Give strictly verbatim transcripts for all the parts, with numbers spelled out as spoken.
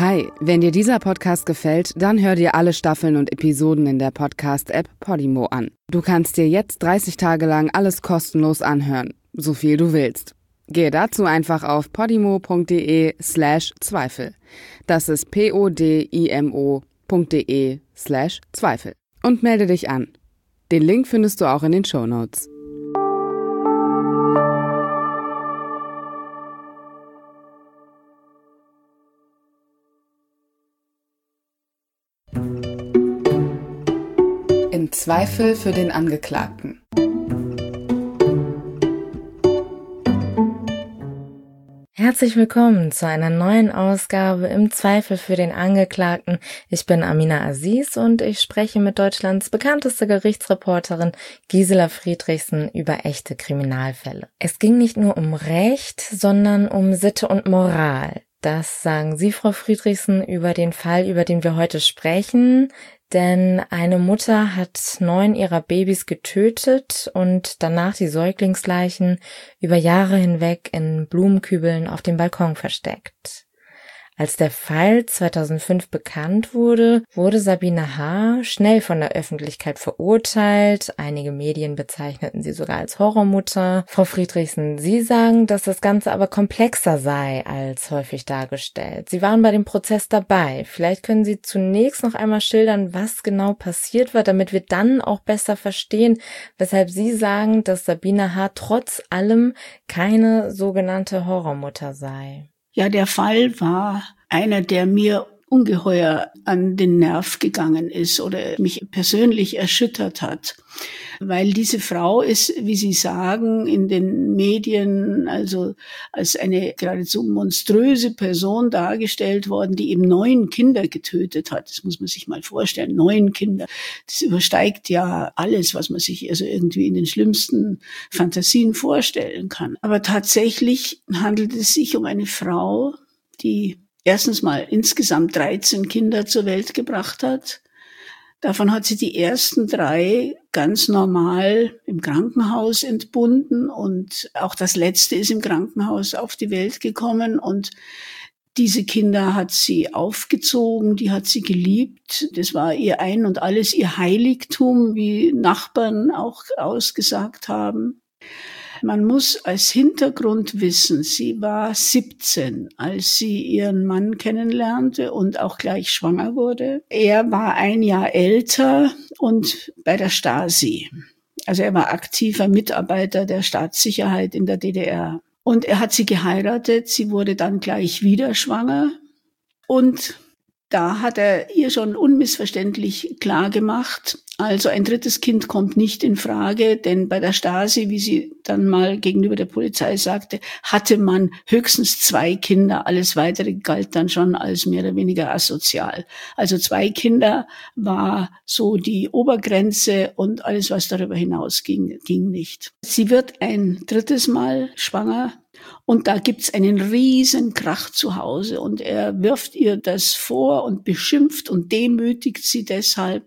Hi, wenn dir dieser Podcast gefällt, dann hör dir alle Staffeln und Episoden in der Podcast-App Podimo an. Du kannst dir jetzt dreißig Tage lang alles kostenlos anhören, so viel du willst. Gehe dazu einfach auf podimo.de slash Zweifel. Das ist p-o-d-i-m-o.de slash Zweifel. Und melde dich an. Den Link findest du auch in den Shownotes. Im Zweifel für den Angeklagten. Herzlich willkommen zu einer neuen Ausgabe im Zweifel für den Angeklagten. Ich bin Amina Aziz und ich spreche mit Deutschlands bekanntester Gerichtsreporterin Gisela Friedrichsen über echte Kriminalfälle. Es ging nicht nur um Recht, sondern um Sitte und Moral. Das sagen Sie, Frau Friedrichsen, über den Fall, über den wir heute sprechen. Denn eine Mutter hat neun ihrer Babys getötet und danach die Säuglingsleichen über Jahre hinweg in Blumenkübeln auf dem Balkon versteckt. Als der Fall zweitausendfünf bekannt wurde, wurde Sabine H. schnell von der Öffentlichkeit verurteilt. Einige Medien bezeichneten sie sogar als Horrormutter. Frau Friedrichsen, Sie sagen, dass das Ganze aber komplexer sei als häufig dargestellt. Sie waren bei dem Prozess dabei. Vielleicht können Sie zunächst noch einmal schildern, was genau passiert war, damit wir dann auch besser verstehen, weshalb Sie sagen, dass Sabine H. trotz allem keine sogenannte Horrormutter sei. Ja, der Fall war einer, der mir ungeheuer an den Nerv gegangen ist oder mich persönlich erschüttert hat. Weil diese Frau ist, wie Sie sagen, in den Medien also als eine geradezu monströse Person dargestellt worden, die eben neun Kinder getötet hat. Das muss man sich mal vorstellen, neun Kinder. Das übersteigt ja alles, was man sich also irgendwie in den schlimmsten Fantasien vorstellen kann. Aber tatsächlich handelt es sich um eine Frau, die erstens mal insgesamt dreizehn Kinder zur Welt gebracht hat. Davon hat sie die ersten drei ganz normal im Krankenhaus entbunden und auch das letzte ist im Krankenhaus auf die Welt gekommen und diese Kinder hat sie aufgezogen, die hat sie geliebt. Das war ihr Ein und Alles, ihr Heiligtum, wie Nachbarn auch ausgesagt haben. Man muss als Hintergrund wissen, sie war siebzehn, als sie ihren Mann kennenlernte und auch gleich schwanger wurde. Er war ein Jahr älter und bei der Stasi. Also er war aktiver Mitarbeiter der Staatssicherheit in der D D R. Und er hat sie geheiratet, sie wurde dann gleich wieder schwanger und da hat er ihr schon unmissverständlich klar gemacht, also ein drittes Kind kommt nicht in Frage, denn bei der Stasi, wie sie dann mal gegenüber der Polizei sagte, hatte man höchstens zwei Kinder, alles weitere galt dann schon als mehr oder weniger asozial. Also zwei Kinder war so die Obergrenze und alles, was darüber hinaus ging, ging nicht. Sie wird ein drittes Mal schwanger. Und da gibt's einen riesen Krach zu Hause und er wirft ihr das vor und beschimpft und demütigt sie deshalb,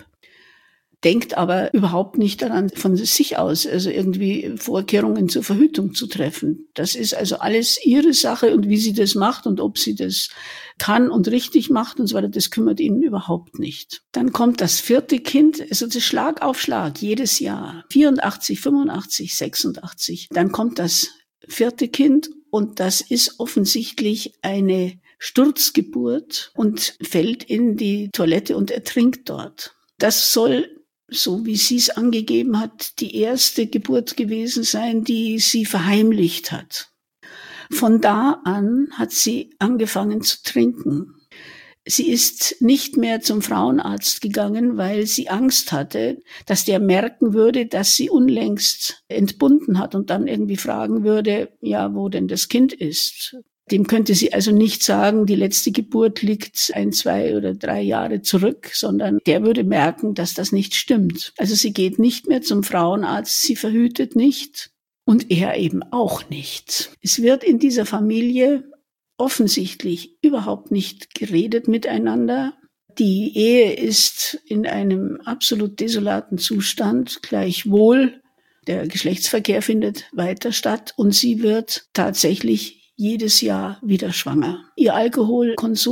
denkt aber überhaupt nicht daran, von sich aus also irgendwie Vorkehrungen zur Verhütung zu treffen. Das ist also alles ihre Sache und wie sie das macht und ob sie das kann und richtig macht und so weiter, das kümmert ihn überhaupt nicht. Dann kommt das vierte Kind, also das Schlag auf Schlag, jedes Jahr, vierundachtzig, fünfundachtzig, sechsundachtzig. Dann kommt das vierte Kind und das ist offensichtlich eine Sturzgeburt und fällt in die Toilette und ertrinkt dort. Das soll, so wie sie es angegeben hat, die erste Geburt gewesen sein, die sie verheimlicht hat. Von da an hat sie angefangen zu trinken. Sie ist nicht mehr zum Frauenarzt gegangen, weil sie Angst hatte, dass der merken würde, dass sie unlängst entbunden hat und dann irgendwie fragen würde, ja, wo denn das Kind ist. Dem könnte sie also nicht sagen, die letzte Geburt liegt ein, zwei oder drei Jahre zurück, sondern der würde merken, dass das nicht stimmt. Also sie geht nicht mehr zum Frauenarzt, sie verhütet nicht und er eben auch nicht. Es wird in dieser Familie offensichtlich überhaupt nicht geredet miteinander. Die Ehe ist in einem absolut desolaten Zustand, gleichwohl der Geschlechtsverkehr findet weiter statt und sie wird tatsächlich jedes Jahr wieder schwanger. Ihr Alkoholkonsum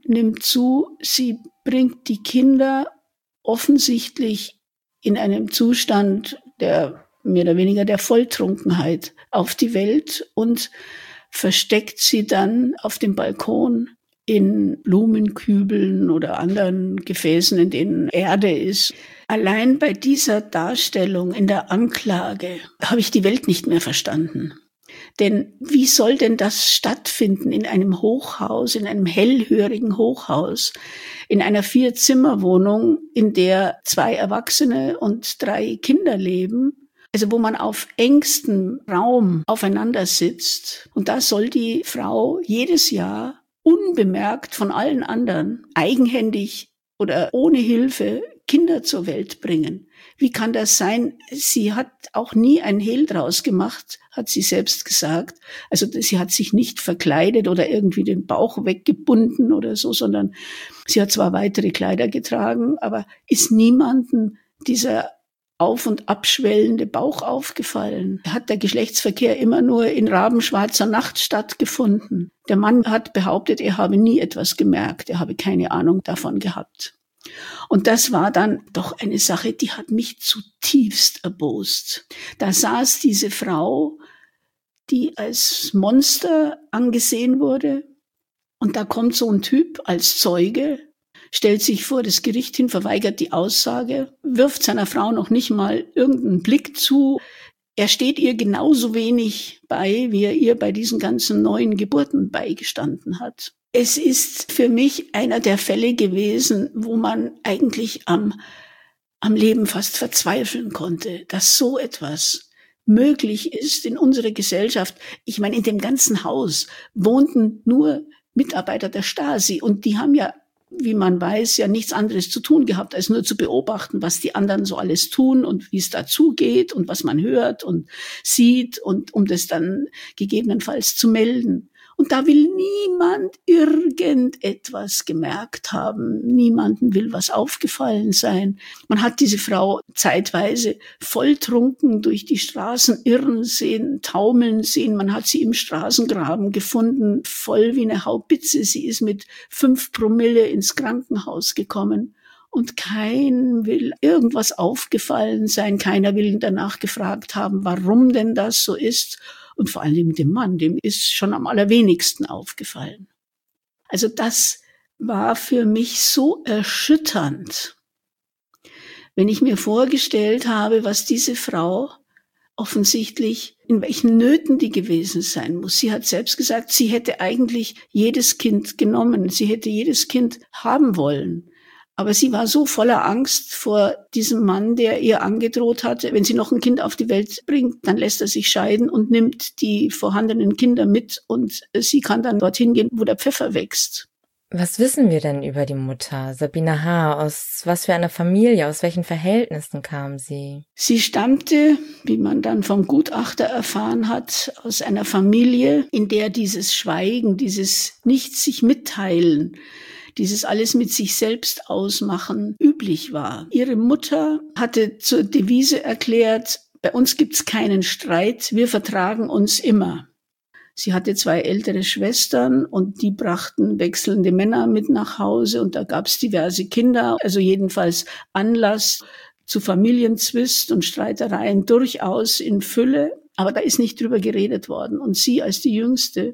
nimmt zu. Sie bringt die Kinder offensichtlich in einem Zustand der mehr oder weniger der Volltrunkenheit auf die Welt und versteckt sie dann auf dem Balkon in Blumenkübeln oder anderen Gefäßen, in denen Erde ist. Allein bei dieser Darstellung in der Anklage habe ich die Welt nicht mehr verstanden. Denn wie soll denn das stattfinden in einem Hochhaus, in einem hellhörigen Hochhaus, in einer Vier-Zimmer-Wohnung, in der zwei Erwachsene und drei Kinder leben? Also wo man auf engstem Raum aufeinander sitzt. Und da soll die Frau jedes Jahr unbemerkt von allen anderen, eigenhändig oder ohne Hilfe, Kinder zur Welt bringen. Wie kann das sein? Sie hat auch nie ein Hehl draus gemacht, hat sie selbst gesagt. Also sie hat sich nicht verkleidet oder irgendwie den Bauch weggebunden oder so, sondern sie hat zwar weitere Kleider getragen, aber ist niemandem dieser auf- und abschwellende Bauch aufgefallen. Hat der Geschlechtsverkehr immer nur in rabenschwarzer Nacht stattgefunden. Der Mann hat behauptet, er habe nie etwas gemerkt, er habe keine Ahnung davon gehabt. Und das war dann doch eine Sache, die hat mich zutiefst erbost. Da saß diese Frau, die als Monster angesehen wurde, und da kommt so ein Typ als Zeuge, stellt sich vor das Gericht hin, verweigert die Aussage, wirft seiner Frau noch nicht mal irgendeinen Blick zu. Er steht ihr genauso wenig bei, wie er ihr bei diesen ganzen neuen Geburten beigestanden hat. Es ist für mich einer der Fälle gewesen, wo man eigentlich am, am Leben fast verzweifeln konnte, dass so etwas möglich ist in unserer Gesellschaft. Ich meine, in dem ganzen Haus wohnten nur Mitarbeiter der Stasi und die haben ja, wie man weiß, ja nichts anderes zu tun gehabt, als nur zu beobachten, was die anderen so alles tun und wie es dazugeht und was man hört und sieht und um das dann gegebenenfalls zu melden. Und da will niemand irgendetwas gemerkt haben. Niemandem will was aufgefallen sein. Man hat diese Frau zeitweise volltrunken durch die Straßen irren sehen, taumeln sehen. Man hat sie im Straßengraben gefunden, voll wie eine Haubitze. Sie ist mit fünf Promille ins Krankenhaus gekommen. Und kein will irgendwas aufgefallen sein. Keiner will danach gefragt haben, warum denn das so ist. Und vor allem dem Mann, dem ist schon am allerwenigsten aufgefallen. Also das war für mich so erschütternd, wenn ich mir vorgestellt habe, was diese Frau offensichtlich, in welchen Nöten die gewesen sein muss. Sie hat selbst gesagt, sie hätte eigentlich jedes Kind genommen, sie hätte jedes Kind haben wollen. Aber sie war so voller Angst vor diesem Mann, der ihr angedroht hatte, wenn sie noch ein Kind auf die Welt bringt, dann lässt er sich scheiden und nimmt die vorhandenen Kinder mit und sie kann dann dorthin gehen, wo der Pfeffer wächst. Was wissen wir denn über die Mutter, Sabine H.? Aus was für einer Familie, aus welchen Verhältnissen kam sie? Sie stammte, wie man dann vom Gutachter erfahren hat, aus einer Familie, in der dieses Schweigen, dieses Nichts sich mitteilen, dieses alles mit sich selbst ausmachen üblich war. Ihre Mutter hatte zur Devise erklärt, bei uns gibt's keinen Streit, wir vertragen uns immer. Sie hatte zwei ältere Schwestern und die brachten wechselnde Männer mit nach Hause und da gab's diverse Kinder, also jedenfalls Anlass zu Familienzwist und Streitereien durchaus in Fülle, aber da ist nicht drüber geredet worden. Und sie als die Jüngste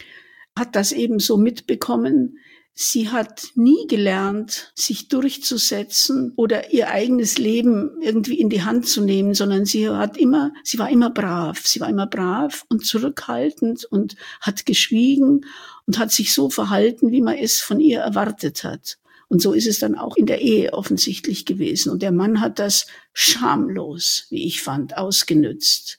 hat das eben so mitbekommen. Sie hat nie gelernt, sich durchzusetzen oder ihr eigenes Leben irgendwie in die Hand zu nehmen, sondern sie hat immer, sie war immer brav. Sie war immer brav und zurückhaltend und hat geschwiegen und hat sich so verhalten, wie man es von ihr erwartet hat. Und so ist es dann auch in der Ehe offensichtlich gewesen. Und der Mann hat das schamlos, wie ich fand, ausgenützt.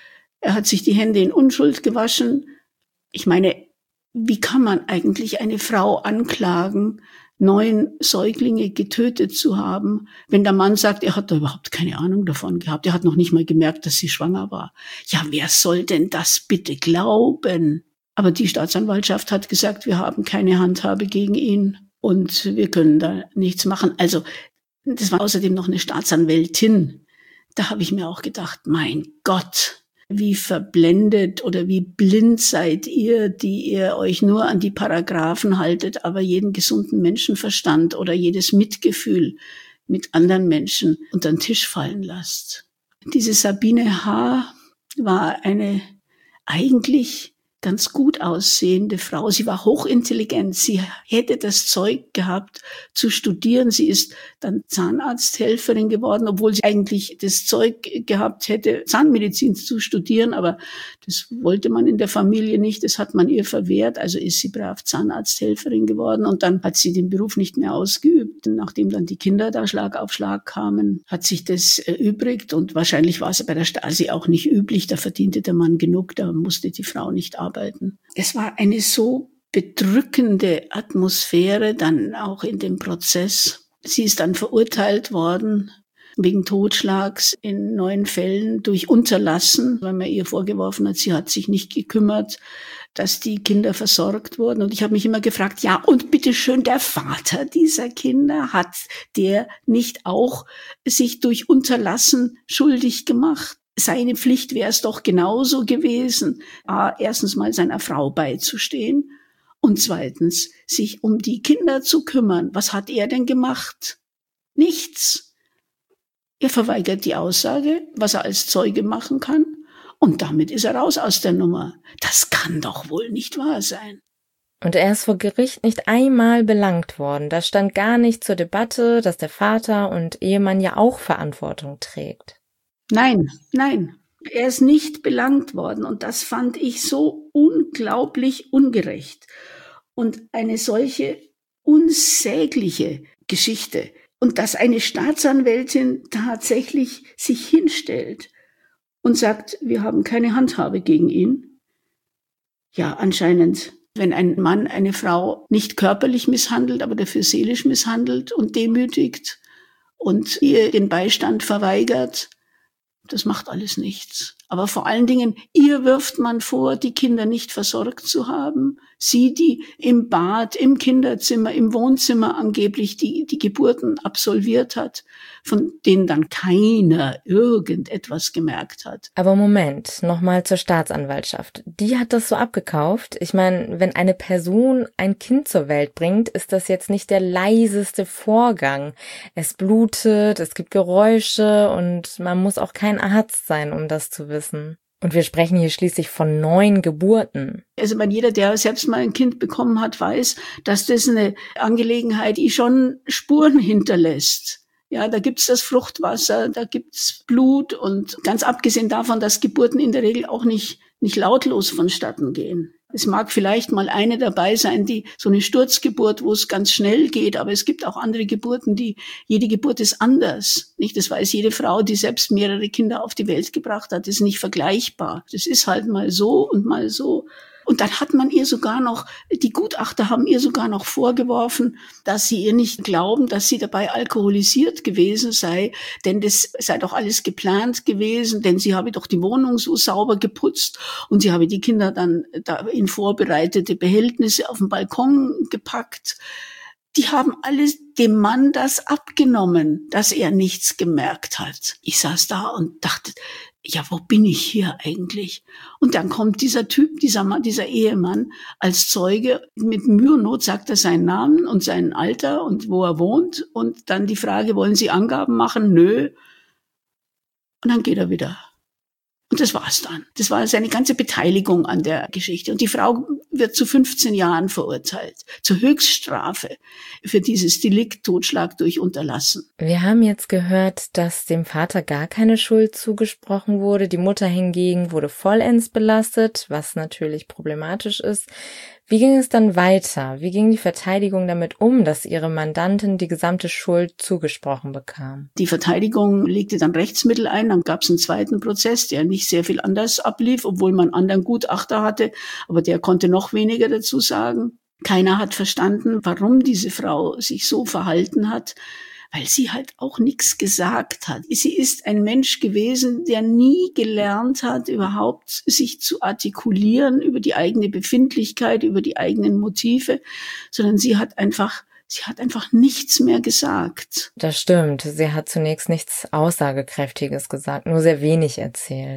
Er hat sich die Hände in Unschuld gewaschen. Ich meine, wie kann man eigentlich eine Frau anklagen, neun Säuglinge getötet zu haben, wenn der Mann sagt, er hat da überhaupt keine Ahnung davon gehabt, er hat noch nicht mal gemerkt, dass sie schwanger war. Ja, wer soll denn das bitte glauben? Aber die Staatsanwaltschaft hat gesagt, wir haben keine Handhabe gegen ihn und wir können da nichts machen. Also das war außerdem noch eine Staatsanwältin. Da habe ich mir auch gedacht, mein Gott, wie verblendet oder wie blind seid ihr, die ihr euch nur an die Paragraphen haltet, aber jeden gesunden Menschenverstand oder jedes Mitgefühl mit anderen Menschen unter den Tisch fallen lasst. Diese Sabine H. war eine eigentlich ganz gut aussehende Frau. Sie war hochintelligent. Sie hätte das Zeug gehabt zu studieren. Sie ist dann Zahnarzthelferin geworden, obwohl sie eigentlich das Zeug gehabt hätte, Zahnmedizin zu studieren. Aber das wollte man in der Familie nicht. Das hat man ihr verwehrt. Also ist sie brav Zahnarzthelferin geworden. Und dann hat sie den Beruf nicht mehr ausgeübt. Nachdem dann die Kinder da Schlag auf Schlag kamen, hat sich das erübrigt. Und wahrscheinlich war es bei der Stasi auch nicht üblich. Da verdiente der Mann genug. Da musste die Frau nicht arbeiten. Es war eine so bedrückende Atmosphäre dann auch in dem Prozess. Sie ist dann verurteilt worden wegen Totschlags in neun Fällen durch Unterlassen, weil man ihr vorgeworfen hat, sie hat sich nicht gekümmert, dass die Kinder versorgt wurden. Und ich habe mich immer gefragt, ja, und bitteschön, der Vater dieser Kinder, hat der nicht auch sich durch Unterlassen schuldig gemacht? Seine Pflicht wäre es doch genauso gewesen, erstens mal seiner Frau beizustehen und zweitens sich um die Kinder zu kümmern. Was hat er denn gemacht? Nichts. Er verweigert die Aussage, was er als Zeuge machen kann, und damit ist er raus aus der Nummer. Das kann doch wohl nicht wahr sein. Und er ist vor Gericht nicht einmal belangt worden. Da stand gar nicht zur Debatte, dass der Vater und Ehemann ja auch Verantwortung trägt. Nein, nein, er ist nicht belangt worden und das fand ich so unglaublich ungerecht. Und eine solche unsägliche Geschichte. Und dass eine Staatsanwältin tatsächlich sich hinstellt und sagt, wir haben keine Handhabe gegen ihn. Ja, anscheinend, wenn ein Mann eine Frau nicht körperlich misshandelt, aber dafür seelisch misshandelt und demütigt und ihr den Beistand verweigert, das macht alles nichts. Aber vor allen Dingen, ihr wirft man vor, die Kinder nicht versorgt zu haben. Sie, die im Bad, im Kinderzimmer, im Wohnzimmer angeblich die, die Geburten absolviert hat, von denen dann keiner irgendetwas gemerkt hat. Aber Moment, nochmal zur Staatsanwaltschaft. Die hat das so abgekauft. Ich meine, wenn eine Person ein Kind zur Welt bringt, ist das jetzt nicht der leiseste Vorgang. Es blutet, es gibt Geräusche und man muss auch kein Arzt sein, um das zu wissen. Und wir sprechen hier schließlich von neun Geburten. Also man, jeder, der selbst mal ein Kind bekommen hat, weiß, dass das eine Angelegenheit, die schon Spuren hinterlässt. Ja, da gibt's das Fruchtwasser, da gibt's Blut und ganz abgesehen davon, dass Geburten in der Regel auch nicht, nicht lautlos vonstatten gehen. Es mag vielleicht mal eine dabei sein, die so eine Sturzgeburt, wo es ganz schnell geht, aber es gibt auch andere Geburten, die, jede Geburt ist anders, nicht? Das weiß jede Frau, die selbst mehrere Kinder auf die Welt gebracht hat, das ist nicht vergleichbar. Das ist halt mal so und mal so. Und dann hat man ihr sogar noch, die Gutachter haben ihr sogar noch vorgeworfen, dass sie ihr nicht glauben, dass sie dabei alkoholisiert gewesen sei, denn das sei doch alles geplant gewesen, denn sie habe doch die Wohnung so sauber geputzt und sie habe die Kinder dann da in vorbereitete Behältnisse auf den Balkon gepackt. Die haben alles dem Mann das abgenommen, dass er nichts gemerkt hat. Ich saß da und dachte, ja, wo bin ich hier eigentlich? Und dann kommt dieser Typ, dieser Mann, dieser Ehemann als Zeuge. Mit Mühe und Not sagt er seinen Namen und sein Alter und wo er wohnt. Und dann die Frage, wollen Sie Angaben machen? Nö. Und dann geht er wieder. Und das war's dann. Das war seine ganze Beteiligung an der Geschichte. Und die Frau wird zu fünfzehn Jahren verurteilt, zur Höchststrafe für dieses Delikt Totschlag durch Unterlassen. Wir haben jetzt gehört, dass dem Vater gar keine Schuld zugesprochen wurde. Die Mutter hingegen wurde vollends belastet, was natürlich problematisch ist. Wie ging es dann weiter? Wie ging die Verteidigung damit um, dass ihre Mandantin die gesamte Schuld zugesprochen bekam? Die Verteidigung legte dann Rechtsmittel ein. Dann gab es einen zweiten Prozess, der nicht sehr viel anders ablief, obwohl man einen anderen Gutachter hatte. Aber der konnte noch weniger dazu sagen. Keiner hat verstanden, warum diese Frau sich so verhalten hat, weil sie halt auch nichts gesagt hat. Sie ist ein Mensch gewesen, der nie gelernt hat, überhaupt sich zu artikulieren über die eigene Befindlichkeit, über die eigenen Motive, sondern sie hat einfach, sie hat einfach nichts mehr gesagt. Das stimmt. Sie hat zunächst nichts Aussagekräftiges gesagt, nur sehr wenig erzählt.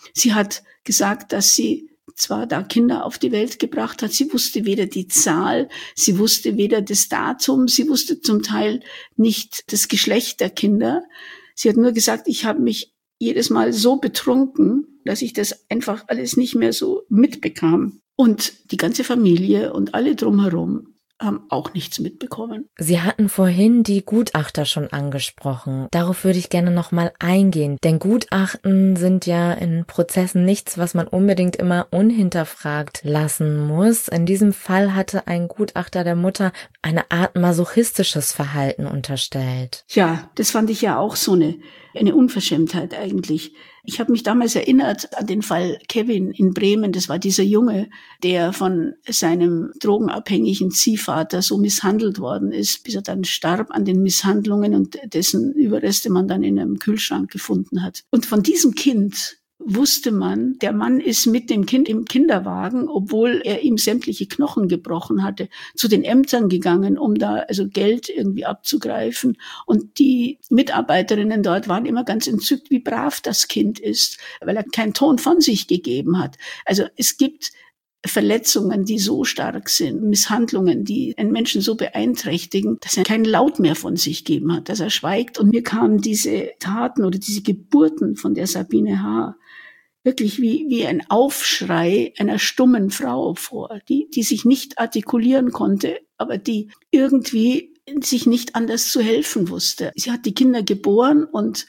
Sie hat gesagt, dass sie zwar da Kinder auf die Welt gebracht hat, sie wusste weder die Zahl, sie wusste weder das Datum, sie wusste zum Teil nicht das Geschlecht der Kinder. Sie hat nur gesagt, ich habe mich jedes Mal so betrunken, dass ich das einfach alles nicht mehr so mitbekam. Und die ganze Familie und alle drumherum haben auch nichts mitbekommen. Sie hatten vorhin die Gutachter schon angesprochen. Darauf würde ich gerne nochmal eingehen. Denn Gutachten sind ja in Prozessen nichts, was man unbedingt immer unhinterfragt lassen muss. In diesem Fall hatte ein Gutachter der Mutter eine Art masochistisches Verhalten unterstellt. Ja, das fand ich ja auch so eine, eine Unverschämtheit eigentlich. Ich habe mich damals erinnert an den Fall Kevin in Bremen. Das war dieser Junge, der von seinem drogenabhängigen Ziehvater so misshandelt worden ist, bis er dann starb an den Misshandlungen und dessen Überreste man dann in einem Kühlschrank gefunden hat. Und von diesem Kind wusste man, der Mann ist mit dem Kind im Kinderwagen, obwohl er ihm sämtliche Knochen gebrochen hatte, zu den Ämtern gegangen, um da also Geld irgendwie abzugreifen. Und die Mitarbeiterinnen dort waren immer ganz entzückt, wie brav das Kind ist, weil er keinen Ton von sich gegeben hat. Also es gibt Verletzungen, die so stark sind, Misshandlungen, die einen Menschen so beeinträchtigen, dass er keinen Laut mehr von sich geben hat, dass er schweigt. Und mir kamen diese Taten oder diese Geburten von der Sabine H. wirklich wie, wie ein Aufschrei einer stummen Frau vor, die, die sich nicht artikulieren konnte, aber die irgendwie sich nicht anders zu helfen wusste. Sie hat die Kinder geboren und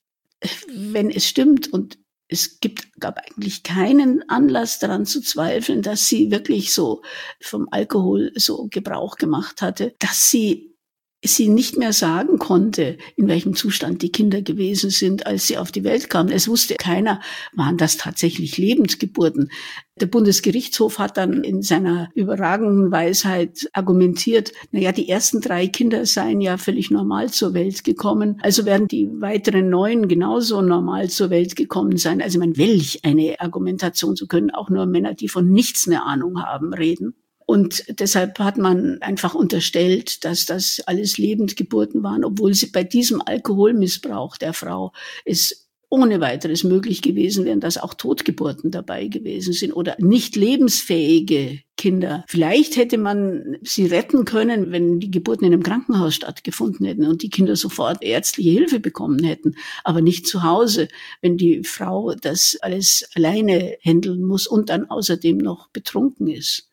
wenn es stimmt und es gibt, gab eigentlich keinen Anlass daran zu zweifeln, dass sie wirklich so vom Alkohol so Gebrauch gemacht hatte, dass sie sie nicht mehr sagen konnte, in welchem Zustand die Kinder gewesen sind, als sie auf die Welt kamen. Es wusste keiner, waren das tatsächlich Lebensgeburten. Der Bundesgerichtshof hat dann in seiner überragenden Weisheit argumentiert, naja, die ersten drei Kinder seien ja völlig normal zur Welt gekommen, also werden die weiteren neun genauso normal zur Welt gekommen sein. Also man welch eine Argumentation, so können auch nur Männer, die von nichts eine Ahnung haben, reden. Und deshalb hat man einfach unterstellt, dass das alles Lebendgeburten waren, obwohl sie bei diesem Alkoholmissbrauch der Frau es ohne weiteres möglich gewesen wären, dass auch Totgeburten dabei gewesen sind oder nicht lebensfähige Kinder. Vielleicht hätte man sie retten können, wenn die Geburten in einem Krankenhaus stattgefunden hätten und die Kinder sofort ärztliche Hilfe bekommen hätten, aber nicht zu Hause, wenn die Frau das alles alleine handeln muss und dann außerdem noch betrunken ist.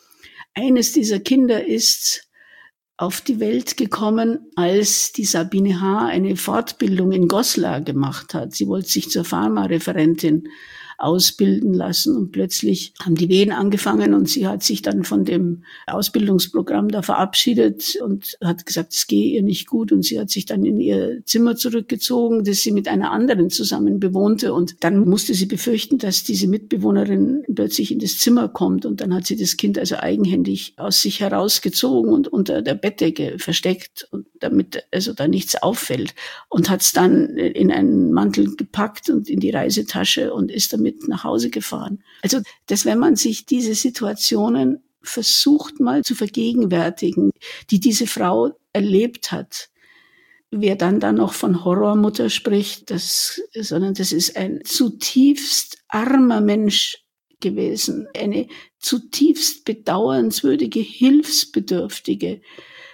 Eines dieser Kinder ist auf die Welt gekommen, als die Sabine H. eine Fortbildung in Goslar gemacht hat. Sie wollte sich zur Pharmareferentin ausbilden lassen und plötzlich haben die Wehen angefangen und sie hat sich dann von dem Ausbildungsprogramm da verabschiedet und hat gesagt, es gehe ihr nicht gut und sie hat sich dann in ihr Zimmer zurückgezogen, das sie mit einer anderen zusammen bewohnte und dann musste sie befürchten, dass diese Mitbewohnerin plötzlich in das Zimmer kommt und dann hat sie das Kind also eigenhändig aus sich herausgezogen und unter der Bettdecke versteckt, damit also da nichts auffällt und hat es dann in einen Mantel gepackt und in die Reisetasche und ist damit nach Hause gefahren. Also, dass wenn man sich diese Situationen versucht mal zu vergegenwärtigen, die diese Frau erlebt hat, wer dann da noch von Horrormutter spricht, das, sondern das ist ein zutiefst armer Mensch gewesen, eine zutiefst bedauernswürdige, hilfsbedürftige,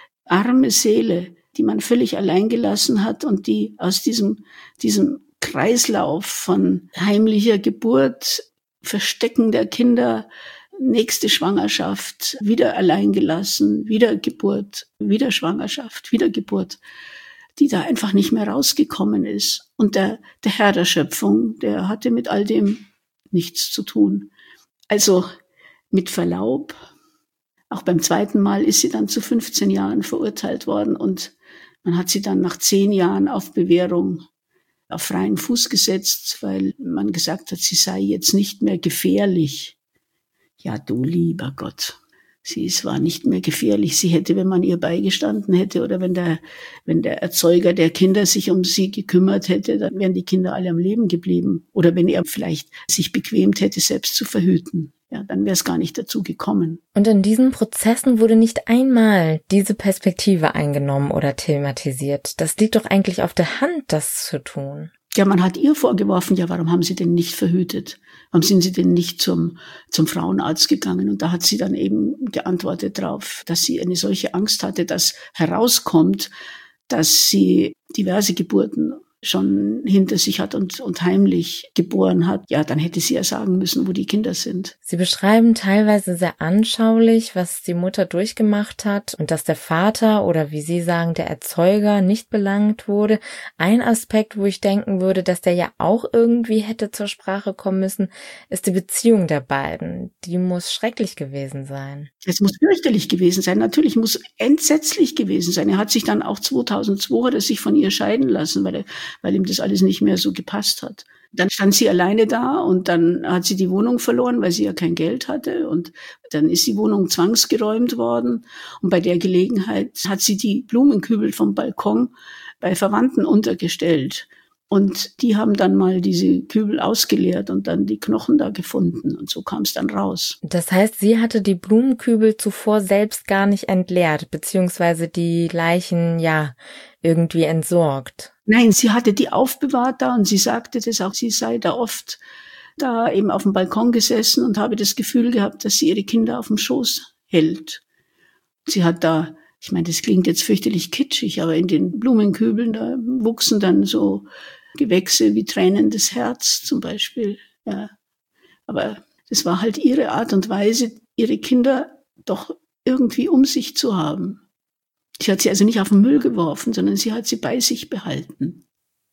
arme Seele, die man völlig allein gelassen hat und die aus diesem, diesem Kreislauf von heimlicher Geburt, Verstecken der Kinder, nächste Schwangerschaft, wieder alleingelassen, wieder Geburt, wieder Schwangerschaft, wieder Geburt, die da einfach nicht mehr rausgekommen ist. Und der, der Herr der Schöpfung, der hatte mit all dem nichts zu tun. Also mit Verlaub, auch beim zweiten Mal ist sie dann zu fünfzehn Jahren verurteilt worden und man hat sie dann nach zehn Jahren auf Bewährung auf freien Fuß gesetzt, weil man gesagt hat, sie sei jetzt nicht mehr gefährlich. Ja, du lieber Gott. Sie ist, war nicht mehr gefährlich. Sie hätte, wenn man ihr beigestanden hätte oder wenn der, wenn der Erzeuger der Kinder sich um sie gekümmert hätte, dann wären die Kinder alle am Leben geblieben. Oder wenn er vielleicht sich bequemt hätte, selbst zu verhüten. Ja, dann wäre es gar nicht dazu gekommen. Und in diesen Prozessen wurde nicht einmal diese Perspektive eingenommen oder thematisiert. Das liegt doch eigentlich auf der Hand, das zu tun. Ja, man hat ihr vorgeworfen, ja, warum haben Sie denn nicht verhütet? Warum sind Sie denn nicht zum, zum Frauenarzt gegangen? Und da hat sie dann eben geantwortet drauf, dass sie eine solche Angst hatte, dass herauskommt, dass sie diverse Geburten schon hinter sich hat und, und heimlich geboren hat. Ja, dann hätte sie ja sagen müssen, wo die Kinder sind. Sie beschreiben teilweise sehr anschaulich, was die Mutter durchgemacht hat und dass der Vater oder wie Sie sagen, der Erzeuger nicht belangt wurde. Ein Aspekt, wo ich denken würde, dass der ja auch irgendwie hätte zur Sprache kommen müssen, ist die Beziehung der beiden. Die muss schrecklich gewesen sein. Es muss fürchterlich gewesen sein. Natürlich muss entsetzlich gewesen sein. Er hat sich dann auch zweitausendzwei hat er sich von ihr scheiden lassen, weil er weil ihm das alles nicht mehr so gepasst hat. Dann stand sie alleine da und dann hat sie die Wohnung verloren, weil sie ja kein Geld hatte. Und dann ist die Wohnung zwangsgeräumt worden. Und bei der Gelegenheit hat sie die Blumenkübel vom Balkon bei Verwandten untergestellt. Und die haben dann mal diese Kübel ausgeleert und dann die Knochen da gefunden. Und so kam es dann raus. Das heißt, sie hatte die Blumenkübel zuvor selbst gar nicht entleert, beziehungsweise die Leichen, ja, irgendwie entsorgt. Nein, sie hatte die aufbewahrt da und sie sagte das auch, sie sei da oft da eben auf dem Balkon gesessen und habe das Gefühl gehabt, dass sie ihre Kinder auf dem Schoß hält. Sie hat da, ich meine, das klingt jetzt fürchterlich kitschig, aber in den Blumenkübeln, da wuchsen dann so Gewächse wie tränendes Herz zum Beispiel. Ja. Aber das war halt ihre Art und Weise, ihre Kinder doch irgendwie um sich zu haben. Sie hat sie also nicht auf den Müll geworfen, sondern sie hat sie bei sich behalten.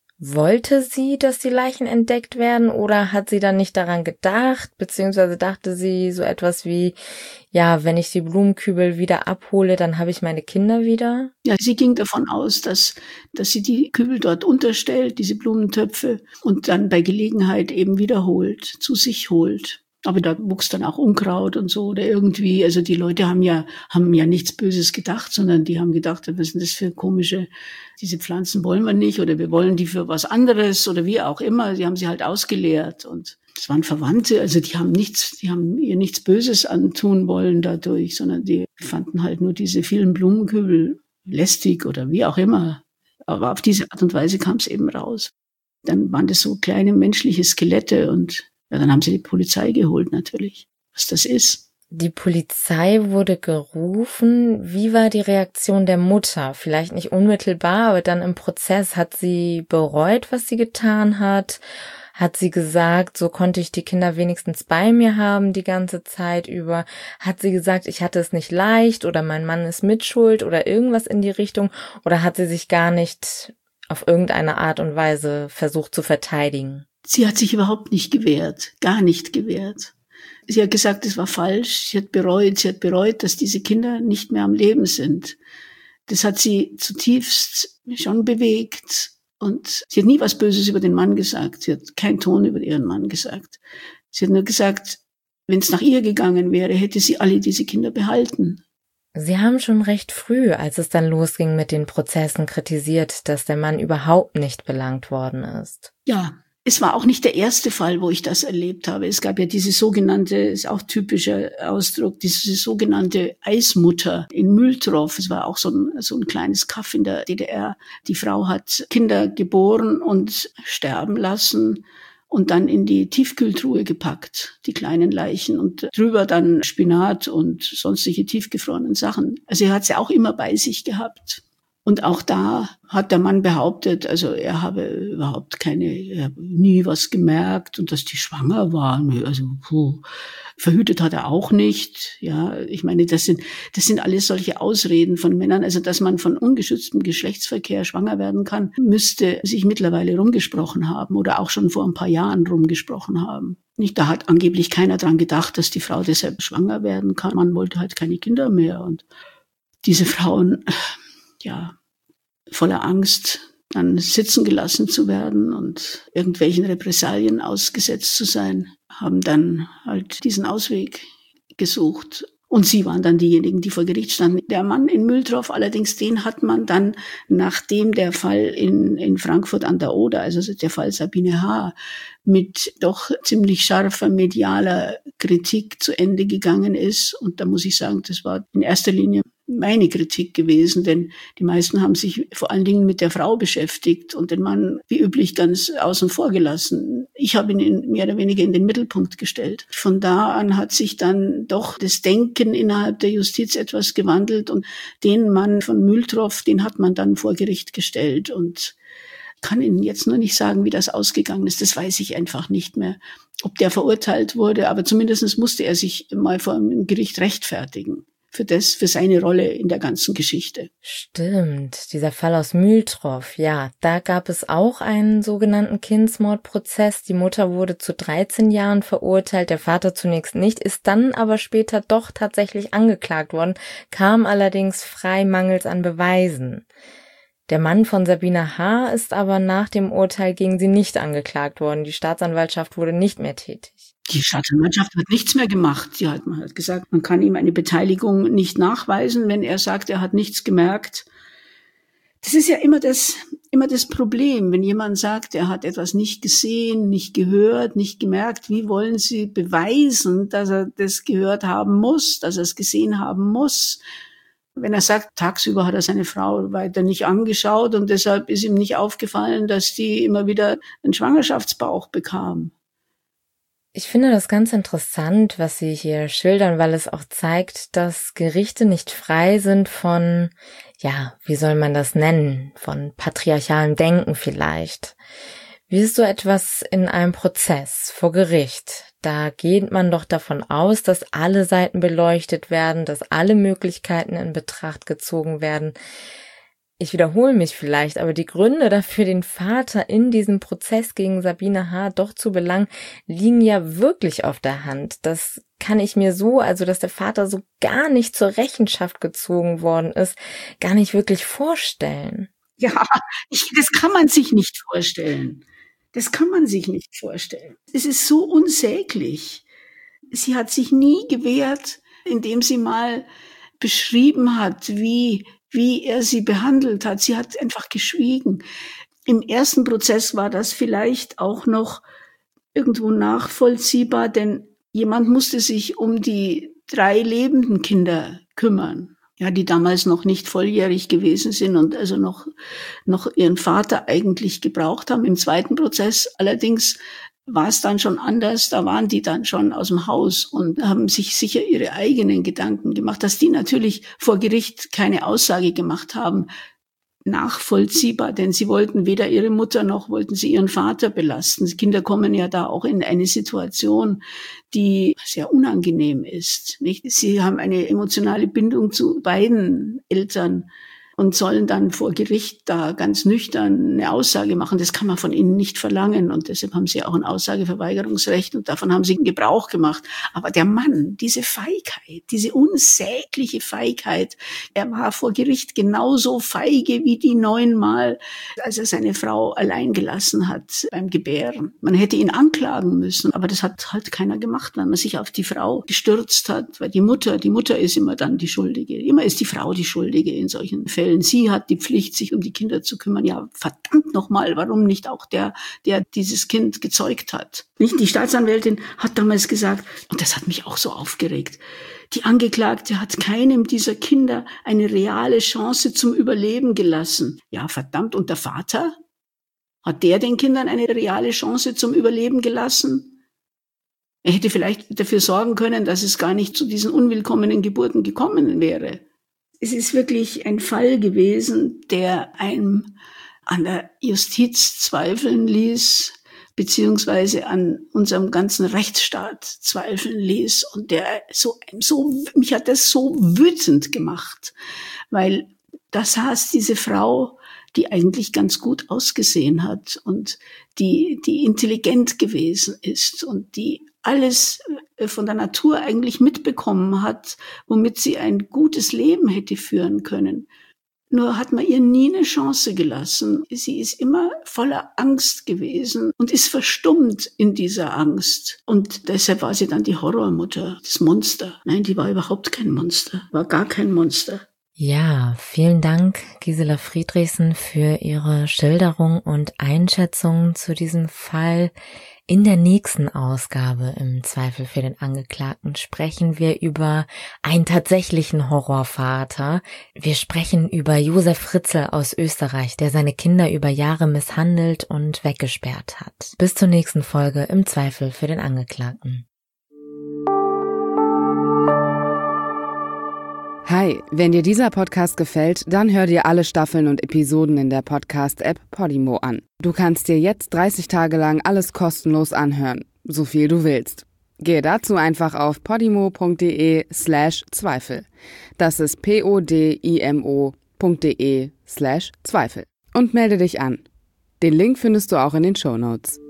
Wollte sie, dass die Leichen entdeckt werden oder hat sie dann nicht daran gedacht, beziehungsweise dachte sie so etwas wie, ja, wenn ich die Blumenkübel wieder abhole, dann habe ich meine Kinder wieder? Ja, sie ging davon aus, dass, dass sie die Kübel dort unterstellt, diese Blumentöpfe, und dann bei Gelegenheit eben wiederholt, zu sich holt. Aber da wuchs dann auch Unkraut und so oder irgendwie, also die Leute haben ja, haben ja nichts Böses gedacht, sondern die haben gedacht, was sind das für komische, diese Pflanzen wollen wir nicht oder wir wollen die für was anderes oder wie auch immer. Die haben sie halt ausgeleert und es waren Verwandte, also die haben nichts, die haben ihr nichts Böses antun wollen dadurch, sondern die fanden halt nur diese vielen Blumenkübel lästig oder wie auch immer. Aber auf diese Art und Weise kam es eben raus. Dann waren das so kleine menschliche Skelette und ja, dann haben sie die Polizei geholt natürlich, was das ist. Die Polizei wurde gerufen. Wie war die Reaktion der Mutter? Vielleicht nicht unmittelbar, aber dann im Prozess. Hat sie bereut, was sie getan hat? Hat sie gesagt, so konnte ich die Kinder wenigstens bei mir haben die ganze Zeit über? Hat sie gesagt, ich hatte es nicht leicht oder mein Mann ist mitschuld oder irgendwas in die Richtung? Oder hat sie sich gar nicht auf irgendeine Art und Weise versucht zu verteidigen? Sie hat sich überhaupt nicht gewehrt, gar nicht gewehrt. Sie hat gesagt, es war falsch, sie hat bereut, sie hat bereut, dass diese Kinder nicht mehr am Leben sind. Das hat sie zutiefst schon bewegt und sie hat nie was Böses über den Mann gesagt, sie hat keinen Ton über ihren Mann gesagt. Sie hat nur gesagt, wenn es nach ihr gegangen wäre, hätte sie alle diese Kinder behalten. Sie haben schon recht früh, als es dann losging mit den Prozessen, kritisiert, dass der Mann überhaupt nicht belangt worden ist. Ja. Es war auch nicht der erste Fall, wo ich das erlebt habe. Es gab ja diese sogenannte, ist auch typischer Ausdruck, diese sogenannte Eismutter in Mühltroff. Es war auch so ein, so ein kleines Kaff in der D D R. Die Frau hat Kinder geboren und sterben lassen und dann in die Tiefkühltruhe gepackt, die kleinen Leichen, und drüber dann Spinat und sonstige tiefgefrorenen Sachen. Also er hat sie auch immer bei sich gehabt. Und auch da hat der Mann behauptet, also er habe überhaupt keine, er habe nie was gemerkt und dass die schwanger waren. Also puh, verhütet hat er auch nicht. Ja, ich meine, das sind das sind alles solche Ausreden von Männern. Also dass man von ungeschütztem Geschlechtsverkehr schwanger werden kann, müsste sich mittlerweile rumgesprochen haben oder auch schon vor ein paar Jahren rumgesprochen haben. Nicht, da hat angeblich keiner dran gedacht, dass die Frau deshalb schwanger werden kann. Man wollte halt keine Kinder mehr und diese Frauen, ja, voller Angst, dann sitzen gelassen zu werden und irgendwelchen Repressalien ausgesetzt zu sein, haben dann halt diesen Ausweg gesucht. Und sie waren dann diejenigen, die vor Gericht standen. Der Mann in Mühltroff allerdings, den hat man dann, nachdem der Fall in, in Frankfurt an der Oder, also der Fall Sabine H., mit doch ziemlich scharfer medialer Kritik zu Ende gegangen ist. Und da muss ich sagen, das war in erster Linie meine Kritik gewesen, denn die meisten haben sich vor allen Dingen mit der Frau beschäftigt und den Mann wie üblich ganz außen vor gelassen. Ich habe ihn in, mehr oder weniger in den Mittelpunkt gestellt. Von da an hat sich dann doch das Denken innerhalb der Justiz etwas gewandelt und den Mann von Mühltroff, den hat man dann vor Gericht gestellt und kann Ihnen jetzt nur nicht sagen, wie das ausgegangen ist. Das weiß ich einfach nicht mehr, ob der verurteilt wurde. Aber zumindest musste er sich mal vor einem Gericht rechtfertigen für das, für seine Rolle in der ganzen Geschichte. Stimmt, dieser Fall aus Mühltroff, ja, da gab es auch einen sogenannten Kindsmordprozess. Die Mutter wurde zu dreizehn Jahren verurteilt, der Vater zunächst nicht, ist dann aber später doch tatsächlich angeklagt worden, kam allerdings frei mangels an Beweisen. Der Mann von Sabine H. ist aber nach dem Urteil gegen sie nicht angeklagt worden. Die Staatsanwaltschaft wurde nicht mehr tätig. Die Staatsanwaltschaft hat nichts mehr gemacht. Die hat, man hat gesagt, man kann ihm eine Beteiligung nicht nachweisen, wenn er sagt, er hat nichts gemerkt. Das ist ja immer das, immer das Problem. Wenn jemand sagt, er hat etwas nicht gesehen, nicht gehört, nicht gemerkt, wie wollen Sie beweisen, dass er das gehört haben muss, dass er es gesehen haben muss? Wenn er sagt, tagsüber hat er seine Frau weiter nicht angeschaut und deshalb ist ihm nicht aufgefallen, dass die immer wieder einen Schwangerschaftsbauch bekam. Ich finde das ganz interessant, was Sie hier schildern, weil es auch zeigt, dass Gerichte nicht frei sind von, ja, wie soll man das nennen, von patriarchalem Denken vielleicht. Wie ist so etwas in einem Prozess vor Gericht? Da geht man doch davon aus, dass alle Seiten beleuchtet werden, dass alle Möglichkeiten in Betracht gezogen werden. Ich wiederhole mich vielleicht, aber die Gründe dafür, den Vater in diesem Prozess gegen Sabine H. doch zu belangen, liegen ja wirklich auf der Hand. Das kann ich mir so, also dass der Vater so gar nicht zur Rechenschaft gezogen worden ist, gar nicht wirklich vorstellen. Ja, ich, das kann man sich nicht vorstellen. Das kann man sich nicht vorstellen. Es ist so unsäglich. Sie hat sich nie gewehrt, indem sie mal beschrieben hat, wie, wie er sie behandelt hat. Sie hat einfach geschwiegen. Im ersten Prozess war das vielleicht auch noch irgendwo nachvollziehbar, denn jemand musste sich um die drei lebenden Kinder kümmern. Ja, die damals noch nicht volljährig gewesen sind und also noch, noch ihren Vater eigentlich gebraucht haben. Im zweiten Prozess allerdings war es dann schon anders. Da waren die dann schon aus dem Haus und haben sich sicher ihre eigenen Gedanken gemacht, dass die natürlich vor Gericht keine Aussage gemacht haben. Nachvollziehbar, denn sie wollten weder ihre Mutter noch wollten sie ihren Vater belasten. Die Kinder kommen ja da auch in eine Situation, die sehr unangenehm ist, nicht? Sie haben eine emotionale Bindung zu beiden Eltern und sollen dann vor Gericht da ganz nüchtern eine Aussage machen. Das kann man von ihnen nicht verlangen und deshalb haben sie auch ein Aussageverweigerungsrecht und davon haben sie Gebrauch gemacht. Aber der Mann, diese Feigheit, diese unsägliche Feigheit, er war vor Gericht genauso feige wie die neunmal, als er seine Frau allein gelassen hat beim Gebären. Man hätte ihn anklagen müssen, aber das hat halt keiner gemacht, weil man sich auf die Frau gestürzt hat, weil die Mutter, die Mutter ist immer dann die Schuldige. Immer ist die Frau die Schuldige in solchen Fällen. Sie hat die Pflicht, sich um die Kinder zu kümmern. Ja, verdammt nochmal, warum nicht auch der, der dieses Kind gezeugt hat? Nicht? Die Staatsanwältin hat damals gesagt, und das hat mich auch so aufgeregt, die Angeklagte hat keinem dieser Kinder eine reale Chance zum Überleben gelassen. Ja, verdammt, und der Vater? Hat der den Kindern eine reale Chance zum Überleben gelassen? Er hätte vielleicht dafür sorgen können, dass es gar nicht zu diesen unwillkommenen Geburten gekommen wäre. Es ist wirklich ein Fall gewesen, der einem an der Justiz zweifeln ließ, beziehungsweise an unserem ganzen Rechtsstaat zweifeln ließ. Und der so, so, mich hat das so wütend gemacht, weil da saß diese Frau, die eigentlich ganz gut ausgesehen hat und die, die intelligent gewesen ist und die alles von der Natur eigentlich mitbekommen hat, womit sie ein gutes Leben hätte führen können. Nur hat man ihr nie eine Chance gelassen. Sie ist immer voller Angst gewesen und ist verstummt in dieser Angst. Und deshalb war sie dann die Horrormutter, das Monster. Nein, die war überhaupt kein Monster, war gar kein Monster. Ja, vielen Dank, Gisela Friedrichsen, für Ihre Schilderung und Einschätzung zu diesem Fall. In der nächsten Ausgabe im Zweifel für den Angeklagten sprechen wir über einen tatsächlichen Horrorvater. Wir sprechen über Josef Fritzl aus Österreich, der seine Kinder über Jahre misshandelt und weggesperrt hat. Bis zur nächsten Folge im Zweifel für den Angeklagten. Hi, wenn dir dieser Podcast gefällt, dann hör dir alle Staffeln und Episoden in der Podcast-App Podimo an. Du kannst dir jetzt dreißig Tage lang alles kostenlos anhören, so viel du willst. Gehe dazu einfach auf podimo.de slash Zweifel. Das ist podimo.de slash Zweifel. Und melde dich an. Den Link findest du auch in den Shownotes.